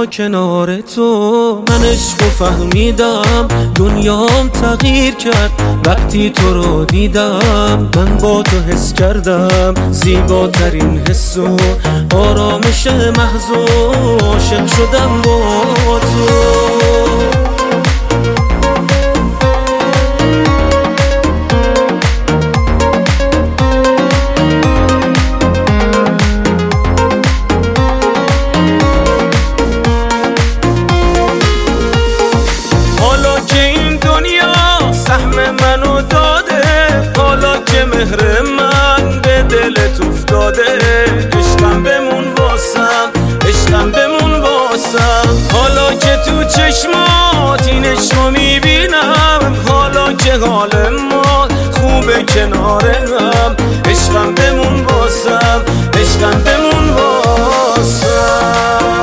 کنار تو من عشق فهمیدم، دنیام تغییر کرد وقتی تو رو دیدم. من با تو حس کردم زیباترین حس و آرامش محض و عاشق شدم با تو. منو داده حالا که مهر من به دلت افتاده، عشقم بمون واسم، عشقم بمون واسم. حالا که تو چشمات این عشقو میبینم، حالا که حال ما خوبه کنارم، عشقم بمون واسم، عشقم بمون واسم.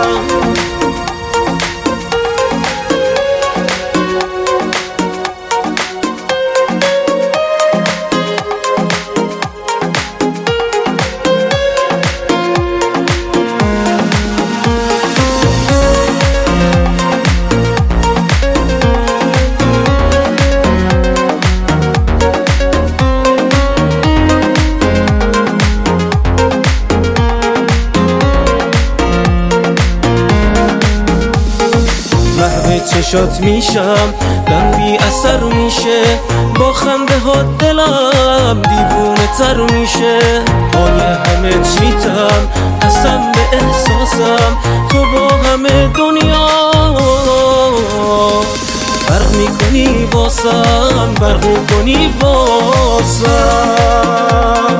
چشات میشم دم بی اثر میشه، با خنده ها دلم دیوونه تر میشه. پای همه چیتم قسم به احساسم، تو با همه دنیا فرق میکنی واسم، فرق میکنی واسم.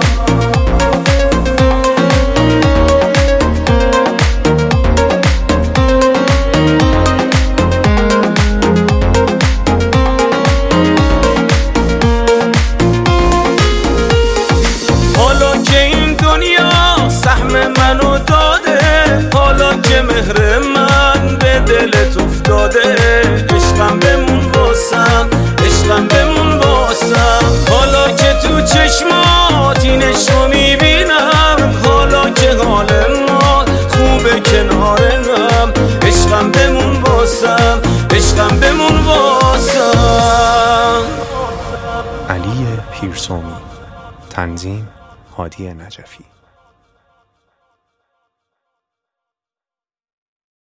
منو داده حالا که مهر من به دلت افتاده، عشقم بمون واسم، عشقم بمون واسم. حالا که تو چشمات این عشقو میبینم، حالا که حال ما خوبه کنارم، عشقم بمون واسم، عشقم بمون واسم. علی پیرسومی، تنظیم هادی نجفی.